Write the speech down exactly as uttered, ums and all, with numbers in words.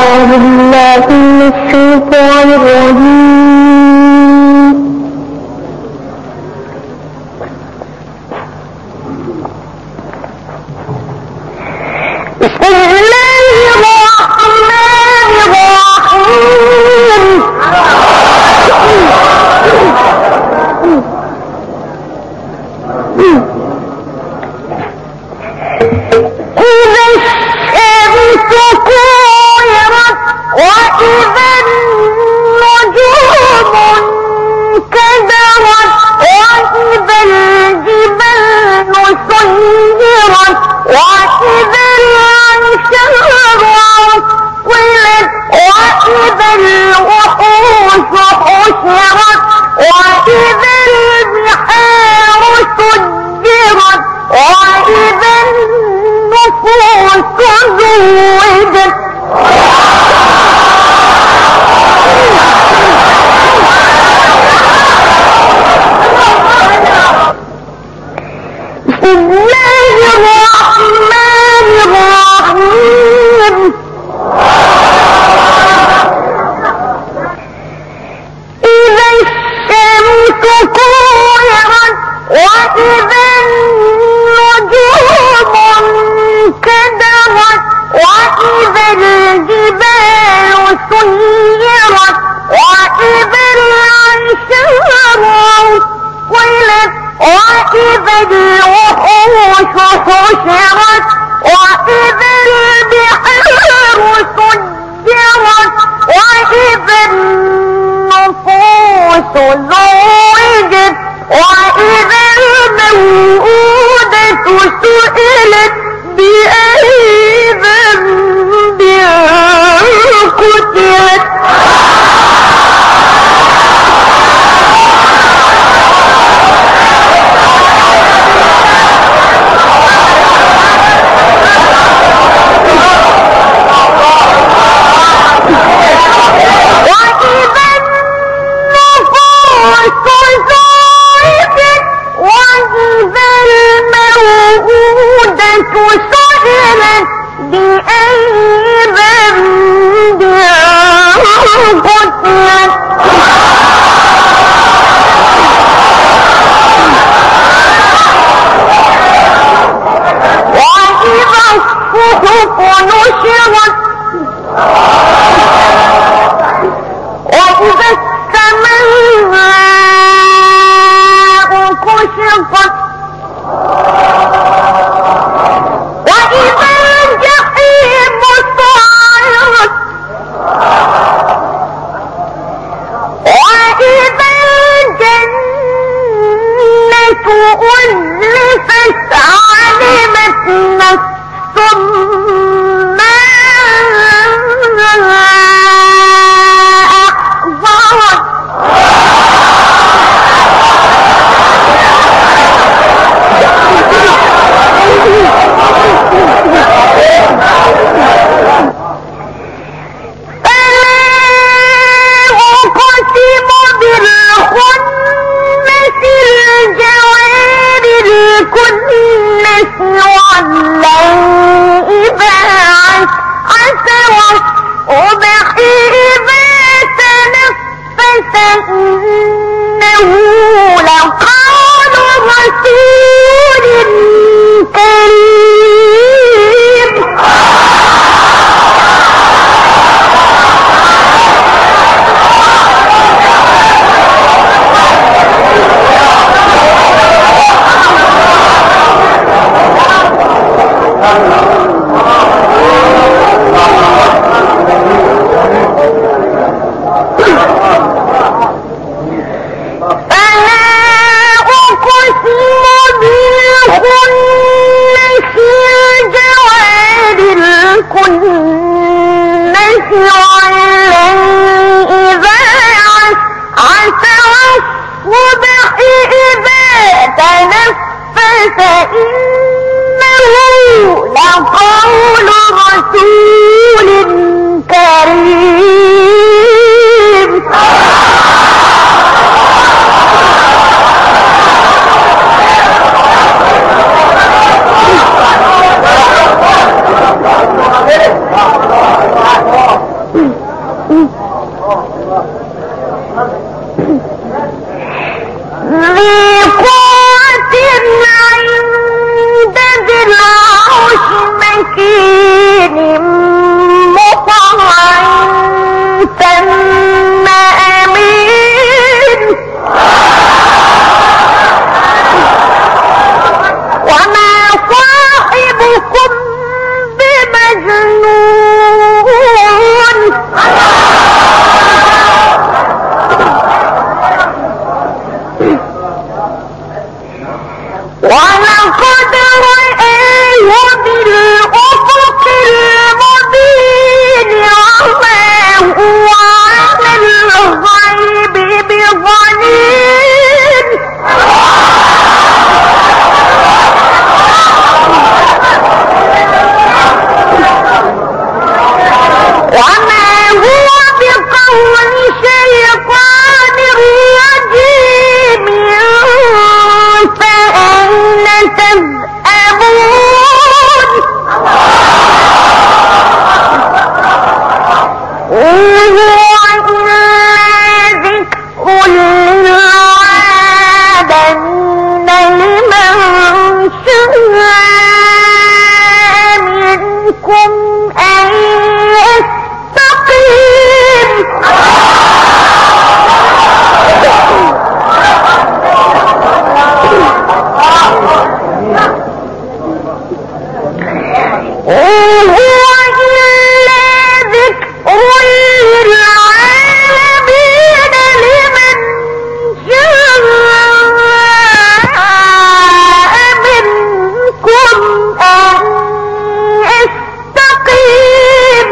أعوذ بالله من الشيطان الرجيم. بسم الله الرحمن الرحيم. إذا الشمس كورت وإذا النجوم انكدرت وإذا الجبال سيرت وإذا العشار عطلت وإذا الوحوش حشرت وإذا البحار سجرت وإذا النفوس زوجت بسم الله الرحمن الرحيم. إذا الشمس كورت وإذا النجوم انكدرت وإذا الجبال سيرت وإذا العشار عطلت وإذا الوحوش حشرت وإذا البحار سجرت وإذا النفوس زوجت وإذا الموءودة سئلت بأي ذنب قتلت سئلت بأي ذنب قتلت وإذا الصحف نشرت وإذا السماء كشطت وإذا الجحيم سعرت وإذا الجنة أزلفت علمت نفس ما أحضرت الكنس والليل إذا عسعس والصبح إذا تنفس إنه لقول رسول كريم. فإنه لقول رسول كريم. وما هو بقول شيطان رجيم فأين تذهبون إن هو إلا ذكر للعالمين لمن شاء منكم أن يستقيم إن هو إلا ذكر للعالمين لمن شاء منكم أن يستقيم